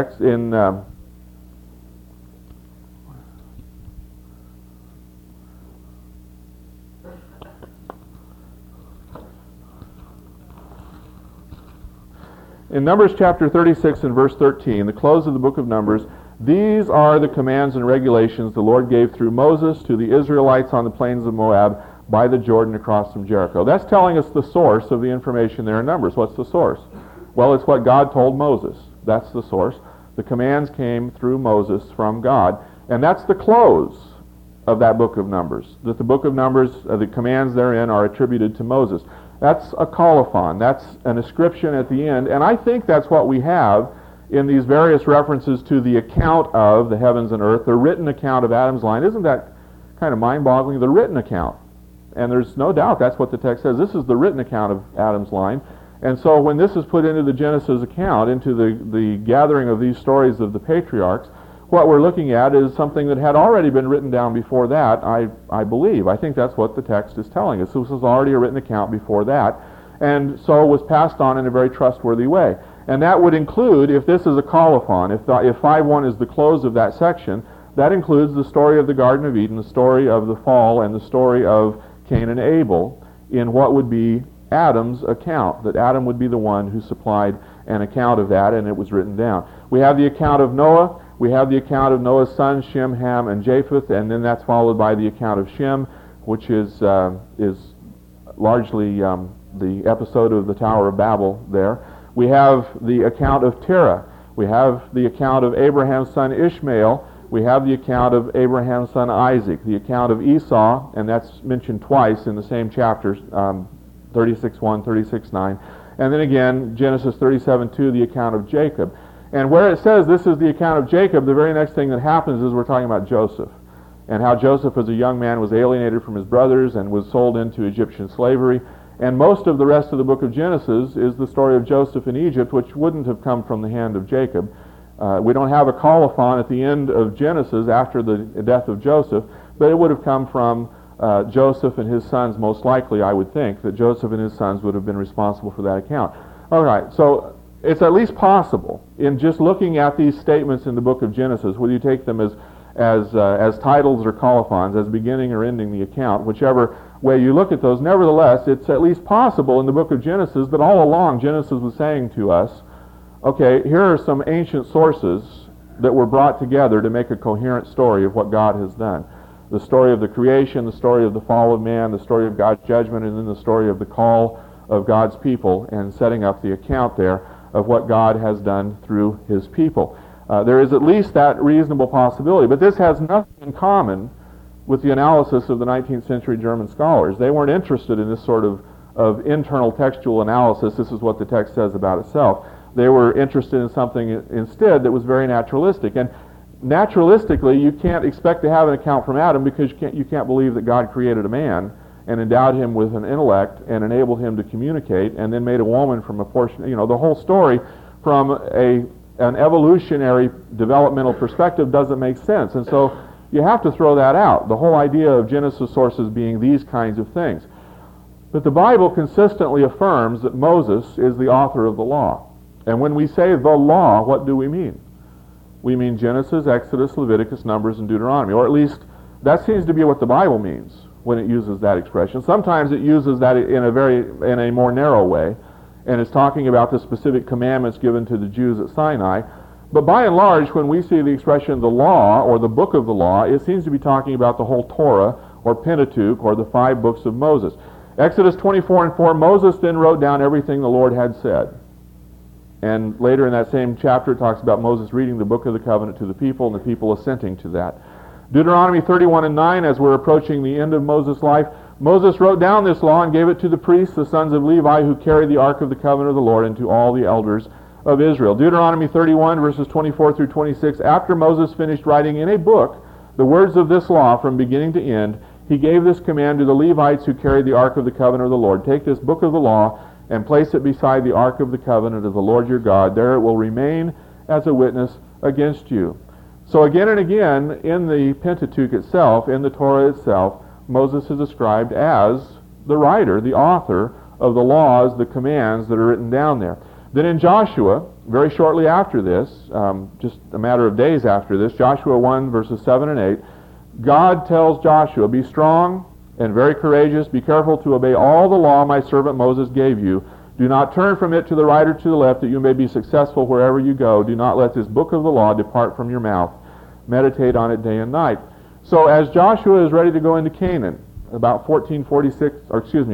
In Numbers chapter 36 and verse 13, the close of the book of Numbers, these are the commands and regulations the Lord gave through Moses to the Israelites on the plains of Moab by the Jordan across from Jericho. That's telling us the source of the information there in Numbers. What's the source? Well, it's what God told Moses. That's the source. The commands came through Moses from God. And that's the close of that book of Numbers. That the book of Numbers, the commands therein are attributed to Moses. That's a colophon. That's an ascription at the end. And I think that's what we have in these various references to the account of the heavens and earth, the written account of Adam's line. Isn't that kind of mind-boggling? The written account. And there's no doubt that's what the text says. This is the written account of Adam's line. And so when this is put into the Genesis account, into the gathering of these stories of the patriarchs, what we're looking at is something that had already been written down before that, I believe. I think that's what the text is telling us. This was already a written account before that, and so was passed on in a very trustworthy way. And that would include, if this is a colophon, if 5:1 is the close of that section, that includes the story of the Garden of Eden, the story of the fall, and the story of Cain and Abel in what would be Adam's account, that Adam would be the one who supplied an account of that, and it was written down. We have the account of Noah. We have the account of Noah's sons, Shem, Ham, and Japheth, and then that's followed by the account of Shem, which is largely the episode of the Tower of Babel there. We have the account of Terah. We have the account of Abraham's son Ishmael. We have the account of Abraham's son Isaac. The account of Esau, and that's mentioned twice in the same chapters, 36:1, 36:9. And then again, Genesis 37:2, the account of Jacob. And where it says this is the account of Jacob, the very next thing that happens is we're talking about Joseph. And how Joseph as a young man was alienated from his brothers and was sold into Egyptian slavery. And most of the rest of the book of Genesis is the story of Joseph in Egypt, which wouldn't have come from the hand of Jacob. We don't have a colophon at the end of Genesis after the death of Joseph, but it would have come from Joseph and his sons, most likely, I would think, that Joseph and his sons would have been responsible for that account. All right, so it's at least possible, in just looking at these statements in the book of Genesis, whether you take them as titles or colophons, as beginning or ending the account, whichever way you look at those, nevertheless, it's at least possible in the book of Genesis that all along Genesis was saying to us, okay, here are some ancient sources that were brought together to make a coherent story of what God has done. The story of the creation, the story of the fall of man, the story of God's judgment, and then the story of the call of God's people, and setting up the account there of what God has done through his people. There is at least that reasonable possibility, but this has nothing in common with the analysis of the 19th century German scholars. They weren't interested in this sort of internal textual analysis. This is what the text says about itself. They were interested in something instead that was very naturalistic. And naturalistically, you can't expect to have an account from Adam because you can't believe that God created a man and endowed him with an intellect and enabled him to communicate and then made a woman from a portion, the whole story from an evolutionary developmental perspective doesn't make sense. And so you have to throw that out, the whole idea of Genesis sources being these kinds of things. But the Bible consistently affirms that Moses is the author of the law. And when we say the law, what do we mean? We mean Genesis, Exodus, Leviticus, Numbers, and Deuteronomy. Or at least that seems to be what the Bible means when it uses that expression. Sometimes it uses that in a more narrow way, and it's talking about the specific commandments given to the Jews at Sinai. But by and large, when we see the expression the law or the book of the law, it seems to be talking about the whole Torah or Pentateuch or the 5 books of Moses. Exodus 24:4, Moses then wrote down everything the Lord had said. And later in that same chapter, it talks about Moses reading the book of the covenant to the people and the people assenting to that. Deuteronomy 31:9, as we're approaching the end of Moses' life, Moses wrote down this law and gave it to the priests, the sons of Levi, who carried the ark of the covenant of the Lord, and to all the elders of Israel. Deuteronomy 31, verses 24 through 26, after Moses finished writing in a book the words of this law from beginning to end, he gave this command to the Levites who carried the ark of the covenant of the Lord. Take this book of the law and place it beside the ark of the covenant of the Lord your God. There it will remain as a witness against you. So again and again in the Pentateuch itself, in the Torah itself, Moses is described as the writer, the author of the laws, the commands that are written down there. Then in Joshua, very shortly after this, just a matter of days after this, Joshua 1 verses 7 and 8, God tells Joshua, be strong and very courageous, be careful to obey all the law my servant Moses gave you. Do not turn from it to the right or to the left, that you may be successful wherever you go. Do not let this book of the law depart from your mouth. Meditate on it day and night. So as Joshua is ready to go into Canaan, about 1406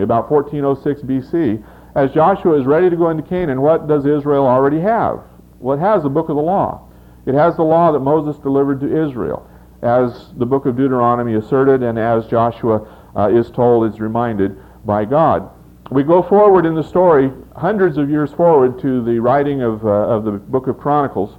BC, as Joshua is ready to go into Canaan, what does Israel already have? Well, it has the book of the law. It has the law that Moses delivered to Israel, as the book of Deuteronomy asserted, and as Joshua is told, is reminded by God. We go forward in the story, hundreds of years forward, to the writing of the book of Chronicles,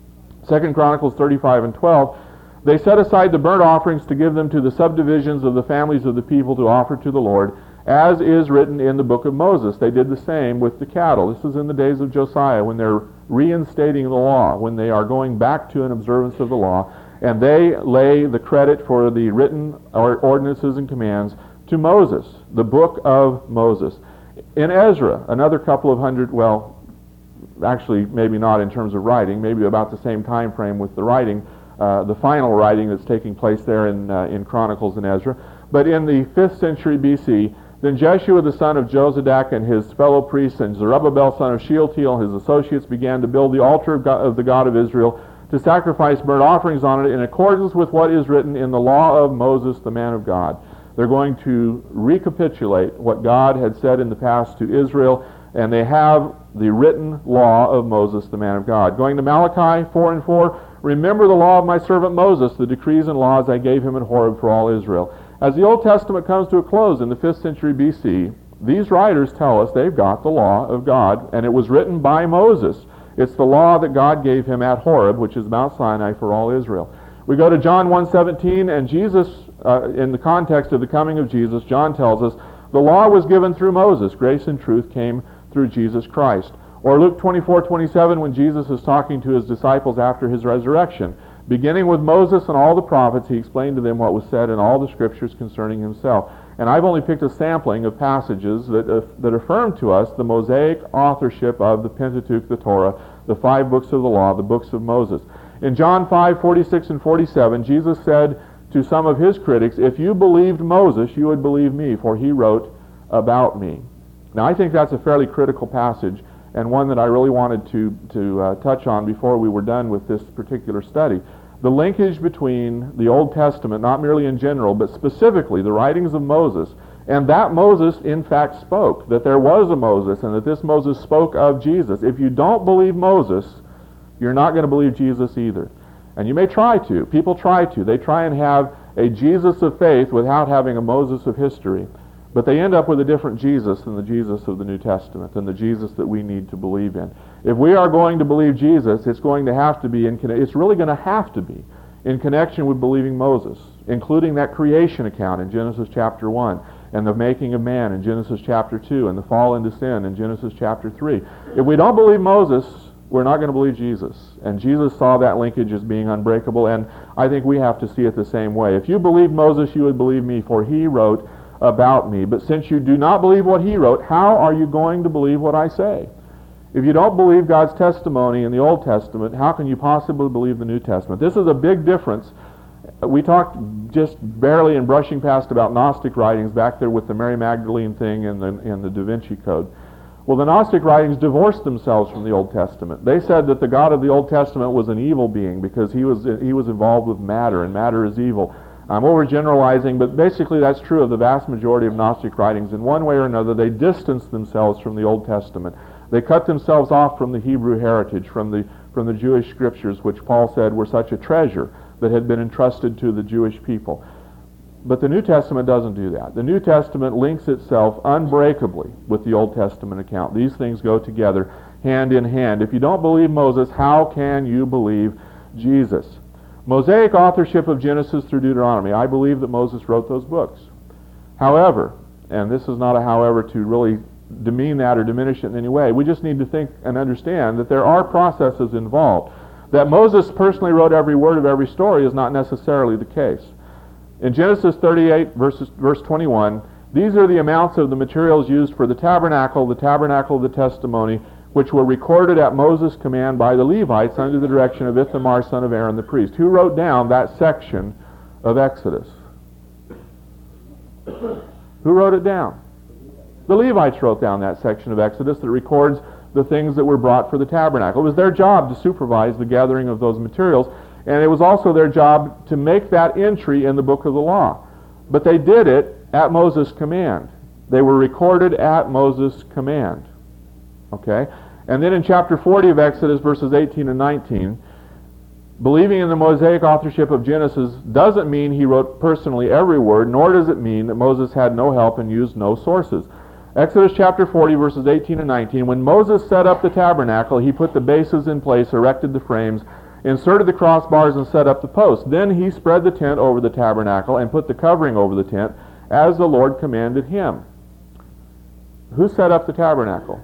2 Chronicles 35 and 12. They set aside the burnt offerings to give them to the subdivisions of the families of the people to offer to the Lord, as is written in the book of Moses. They did the same with the cattle. This is in the days of Josiah, when they're reinstating the law, when they are going back to an observance of the law, and they lay the credit for the written ordinances and commands to Moses, the book of Moses. In Ezra, another couple of hundred, well, actually maybe not in terms of writing, maybe about the same time frame with the writing, the final writing that's taking place there in Chronicles and Ezra. But in the 5th century BC, then Jeshua the son of Jozadak and his fellow priests and Zerubbabel son of Shealtiel and his associates began to build the altar of the God of Israel, to sacrifice burnt offerings on it in accordance with what is written in the law of Moses, the man of God. They're going to recapitulate what God had said in the past to Israel, and they have the written law of Moses, the man of God. Going to Malachi 4 and 4, remember the law of my servant Moses, the decrees and laws I gave him in Horeb for all Israel. As the Old Testament comes to a close in the 5th century BC, these writers tell us they've got the law of God, and it was written by Moses. It's the law that God gave him at Horeb, which is Mount Sinai, for all Israel. We go to John 1:17, and Jesus, in the context of the coming of Jesus, John tells us, the law was given through Moses. Grace and truth came through Jesus Christ. Or Luke 24:27, when Jesus is talking to his disciples after his resurrection. Beginning with Moses and all the prophets, he explained to them what was said in all the scriptures concerning himself. And I've only picked a sampling of passages that affirm to us the Mosaic authorship of the Pentateuch, the Torah, the 5 books of the law, the books of Moses. In John 5:46 and 47, Jesus said to some of his critics, if you believed Moses, you would believe me, for he wrote about me. Now, I think that's a fairly critical passage, and one that I really wanted to touch on before we were done with this particular study. The linkage between the Old Testament, not merely in general, but specifically the writings of Moses, and that Moses in fact spoke, that there was a Moses, and that this Moses spoke of Jesus. If you don't believe Moses, you're not going to believe Jesus either. And you may try to. People try to. They try and have a Jesus of faith without having a Moses of history. But they end up with a different Jesus than the Jesus of the New Testament, than the Jesus that we need to believe in. If we are going to believe Jesus, it's going to have to be it's really going to have to be in connection with believing Moses, including that creation account in Genesis chapter 1, and the making of man in Genesis chapter 2, and the fall into sin in Genesis chapter 3. If we don't believe Moses, we're not going to believe Jesus. And Jesus saw that linkage as being unbreakable, and I think we have to see it the same way. If you believed Moses, you would believe me, for he wrote about me. But since you do not believe what he wrote, how are you going to believe what I say? If you don't believe God's testimony in the Old Testament, how can you possibly believe the New Testament? This is a big difference. We talked just barely in brushing past about Gnostic writings back there with the Mary Magdalene thing and the Da Vinci Code. Well, the Gnostic writings divorced themselves from the Old Testament. They said that the God of the Old Testament was an evil being because he was involved with matter, and matter is evil. I'm overgeneralizing, but basically that's true of the vast majority of Gnostic writings. In one way or another, they distanced themselves from the Old Testament. They cut themselves off from the Hebrew heritage, from the Jewish scriptures, which Paul said were such a treasure that had been entrusted to the Jewish people. But the New Testament doesn't do that. The New Testament links itself unbreakably with the Old Testament account. These things go together hand in hand. If you don't believe Moses, how can you believe Jesus? Mosaic authorship of Genesis through Deuteronomy. I believe that Moses wrote those books. However, and this is not a however to really demean that or diminish it in any way. We just need to think and understand that there are processes involved. That Moses personally wrote every word of every story is not necessarily the case. In Genesis 38, verse 21, these are the amounts of the materials used for the tabernacle of the testimony, which were recorded at Moses' command by the Levites under the direction of Ithamar, son of Aaron the priest. Who wrote down that section of Exodus? Who wrote it down? The Levites wrote down that section of Exodus that records the things that were brought for the tabernacle. It was their job to supervise the gathering of those materials, and it was also their job to make that entry in the book of the law. But they did it at Moses' command. They were recorded at Moses' command. Okay? And then in chapter 40 of Exodus, verses 18 and 19, believing in the Mosaic authorship of Genesis doesn't mean he wrote personally every word, nor does it mean that Moses had no help and used no sources. Exodus chapter 40, verses 18 and 19, when Moses set up the tabernacle, he put the bases in place, erected the frames, inserted the crossbars, and set up the posts. Then he spread the tent over the tabernacle and put the covering over the tent, as the Lord commanded him. Who set up the tabernacle?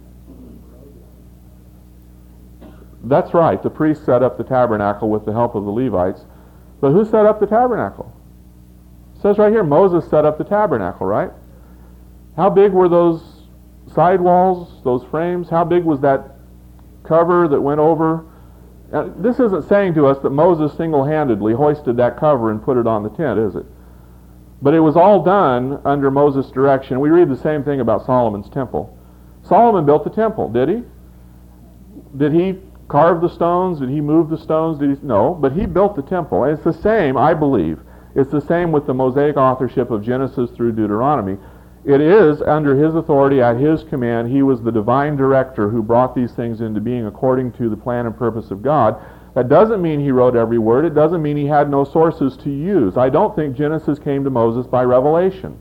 That's right, the priest set up the tabernacle with the help of the Levites. But who set up the tabernacle? It says right here, Moses set up the tabernacle, right? How big were those side walls, those frames? How big was that cover that went over? Now, this isn't saying to us that Moses single-handedly hoisted that cover and put it on the tent, is it? But it was all done under Moses' direction. We read the same thing about Solomon's temple. Solomon built the temple, did he? Did he carve the stones? Did he move the stones? No, but he built the temple. And it's the same, I believe. It's the same with the Mosaic authorship of Genesis through Deuteronomy. It is under his authority, at his command. He was the divine director who brought these things into being according to the plan and purpose of God. That doesn't mean he wrote every word. It doesn't mean he had no sources to use. I don't think Genesis came to Moses by revelation.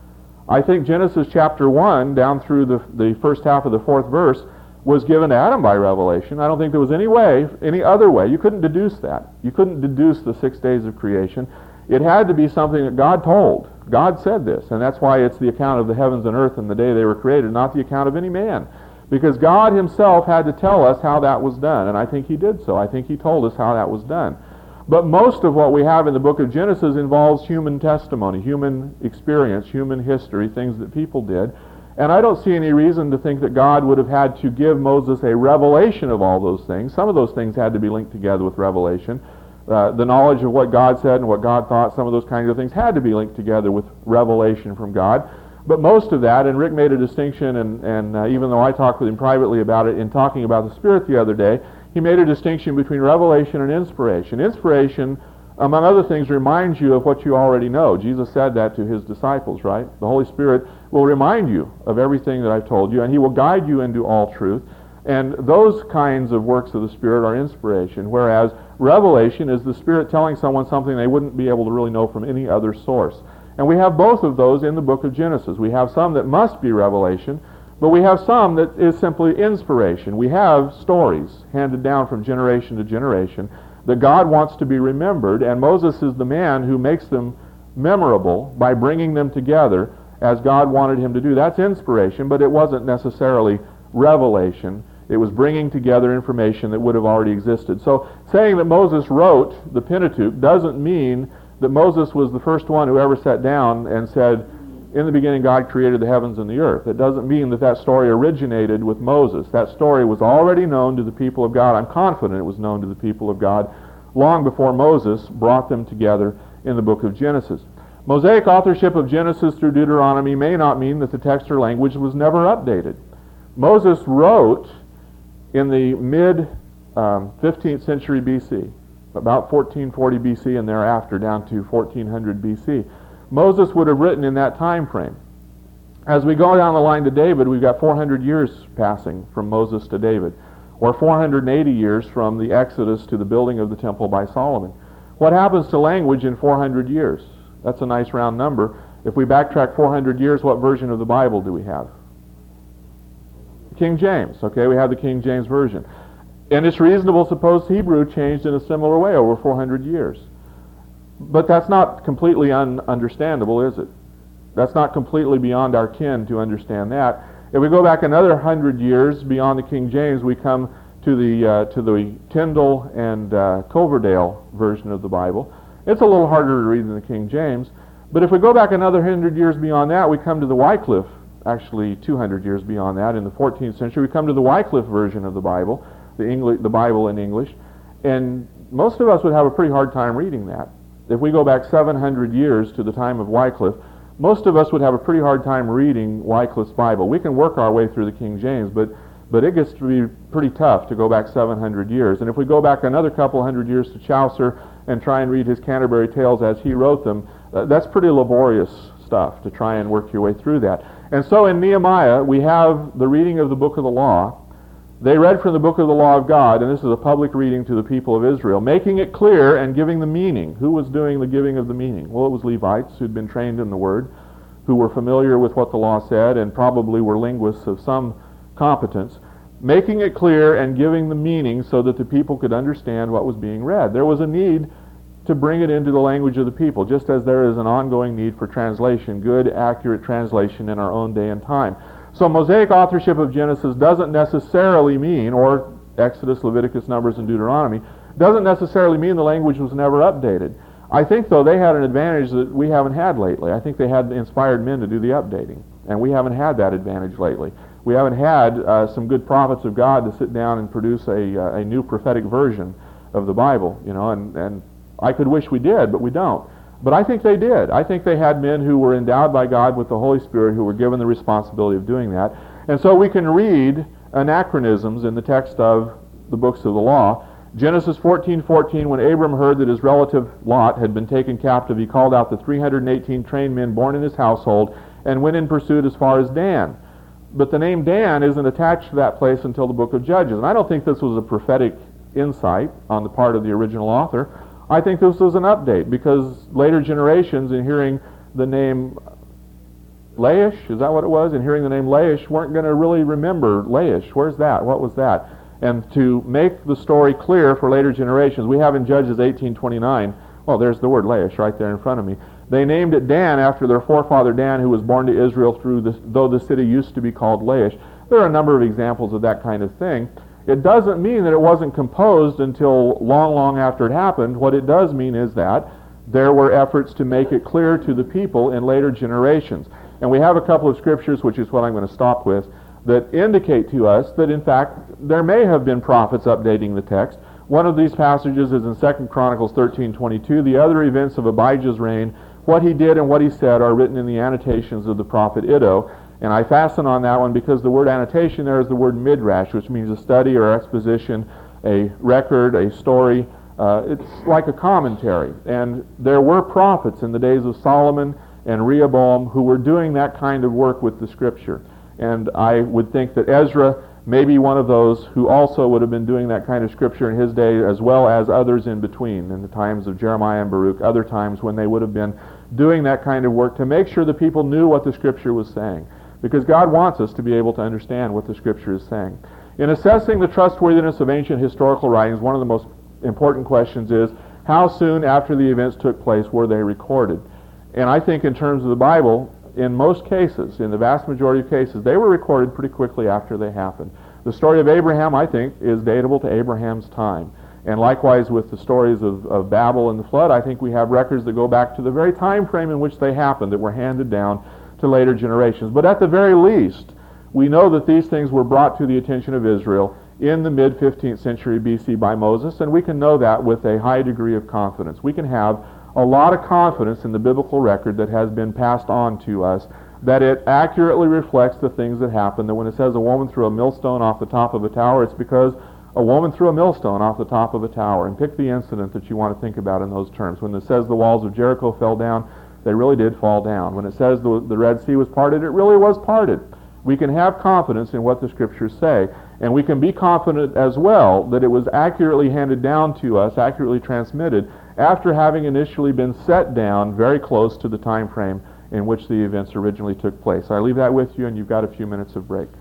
I think Genesis chapter 1, down through the first half of the 4th verse, was given to Adam by revelation. I don't think there was any other way. You couldn't deduce that. You couldn't deduce the 6 days of creation. It had to be something that God told. God said this, and that's why it's the account of the heavens and earth and the day they were created, not the account of any man. Because God himself had to tell us how that was done, and I think he did so. I think he told us how that was done. But most of what we have in the book of Genesis involves human testimony, human experience, human history, things that people did. And I don't see any reason to think that God would have had to give Moses a revelation of all those things. Some of those things had to be linked together with revelation. The knowledge of what God said and what God thought, some of those kinds of things had to be linked together with revelation from God. But most of that, and Rick made a distinction, and even though I talked with him privately about it in talking about the Spirit the other day, he made a distinction between revelation and inspiration. Inspiration, among other things, reminds you of what you already know. Jesus said that to his disciples, right? The Holy Spirit will remind you of everything that I've told you, and he will guide you into all truth. And those kinds of works of the Spirit are inspiration, whereas revelation is the Spirit telling someone something they wouldn't be able to really know from any other source. And we have both of those in the book of Genesis. We have some that must be revelation, but we have some that is simply inspiration. We have stories handed down from generation to generation that God wants to be remembered, and Moses is the man who makes them memorable by bringing them together as God wanted him to do. That's inspiration, but it wasn't necessarily revelation. It was bringing together information that would have already existed. So saying that Moses wrote the Pentateuch doesn't mean that Moses was the first one who ever sat down and said, in the beginning God created the heavens and the earth. It doesn't mean that that story originated with Moses. That story was already known to the people of God. I'm confident it was known to the people of God long before Moses brought them together in the book of Genesis. Mosaic authorship of Genesis through Deuteronomy may not mean that the text or language was never updated. Moses wrote in the mid-15th century BC, about 1440 BC and thereafter down to 1400 BC. Moses would have written in that time frame. As we go down the line to David, we've got 400 years passing from Moses to David, or 480 years from the Exodus to the building of the temple by Solomon. What happens to language in 400 years? That's a nice round number. If we backtrack 400 years, what version of the Bible do we have? King James. Okay, we have the King James Version. And it's reasonable to suppose Hebrew changed in a similar way over 400 years. But that's not completely understandable, is it? That's not completely beyond our ken to understand that. If we go back another 100 years beyond the King James, we come to the Tyndale and Coverdale version of the Bible. It's a little harder to read than the King James. But if we go back another 100 years beyond that, we come to the Wycliffe, actually 200 years beyond that, in the 14th century, we come to the Wycliffe version of the Bible, the Bible in English. And most of us would have a pretty hard time reading that. If we go back 700 years to the time of Wycliffe, most of us would have a pretty hard time reading Wycliffe's Bible. We can work our way through the King James, but it gets to be pretty tough to go back 700 years. And if we go back another couple hundred years to Chaucer and try and read his Canterbury Tales as he wrote them, that's pretty laborious stuff to try and work your way through that. And so in Nehemiah, we have the reading of the book of the law. They read from the book of the law of God, and this is a public reading to the people of Israel, making it clear and giving the meaning. Who was doing the giving of the meaning? Well, it was Levites who'd been trained in the Word, who were familiar with what the law said, and probably were linguists of some competence, making it clear and giving the meaning so that the people could understand what was being read. There was a need to bring it into the language of the people, just as there is an ongoing need for translation, good, accurate translation in our own day and time. So Mosaic authorship of Genesis doesn't necessarily mean, or Exodus, Leviticus, Numbers, and Deuteronomy, doesn't necessarily mean the language was never updated. I think, though, they had an advantage that we haven't had lately. I think they had inspired men to do the updating, and we haven't had that advantage lately. We haven't had some good prophets of God to sit down and produce a new prophetic version of the Bible, and I could wish we did, but we don't. But I think they did. I think they had men who were endowed by God with the Holy Spirit who were given the responsibility of doing that. And so we can read anachronisms in the text of the books of the law. Genesis 14:14, when Abram heard that his relative Lot had been taken captive, he called out the 318 trained men born in his household and went in pursuit as far as Dan. But the name Dan isn't attached to that place until the book of Judges. And I don't think this was a prophetic insight on the part of the original author. I think this was an update because later generations, in hearing the name Laish, is that what it was? In hearing the name Laish, weren't going to really remember Laish. Where's that? What was that? And to make the story clear for later generations, we have in Judges 18:29, well, there's the word Laish right there in front of me. They named it Dan after their forefather Dan, who was born to Israel though the city used to be called Laish. There are a number of examples of that kind of thing. It doesn't mean that it wasn't composed until long, long after it happened. What it does mean is that there were efforts to make it clear to the people in later generations. And we have a couple of scriptures, which is what I'm going to stop with, that indicate to us that, in fact, there may have been prophets updating the text. One of these passages is in 2 Chronicles 13:22. The other events of Abijah's reign, what he did and what he said, are written in the annotations of the prophet Iddo. And I fasten on that one because the word annotation there is the word midrash, which means a study or exposition, a record, a story. It's like a commentary. And there were prophets in the days of Solomon and Rehoboam who were doing that kind of work with the Scripture. And I would think that Ezra may be one of those who also would have been doing that kind of Scripture in his day, as well as others in between, in the times of Jeremiah and Baruch, other times when they would have been doing that kind of work to make sure the people knew what the Scripture was saying. Because God wants us to be able to understand what the Scripture is saying. In assessing the trustworthiness of ancient historical writings, one of the most important questions is, how soon after the events took place were they recorded? And I think in terms of the Bible, in most cases, in the vast majority of cases, they were recorded pretty quickly after they happened. The story of Abraham, I think, is datable to Abraham's time. And likewise with the stories of Babel and the flood, I think we have records that go back to the very time frame in which they happened, that were handed down to later generations. But at the very least, we know that these things were brought to the attention of Israel in the mid-15th century BC by Moses, and we can know that with a high degree of confidence. We can have a lot of confidence in the biblical record that has been passed on to us, that it accurately reflects the things that happened, that when it says a woman threw a millstone off the top of a tower, it's because a woman threw a millstone off the top of a tower. And pick the incident that you want to think about in those terms. When it says the walls of Jericho fell down, they really did fall down. When it says the Red Sea was parted, it really was parted. We can have confidence in what the Scriptures say, and we can be confident as well that it was accurately handed down to us, accurately transmitted, after having initially been set down very close to the time frame in which the events originally took place. I leave that with you, and you've got a few minutes of break.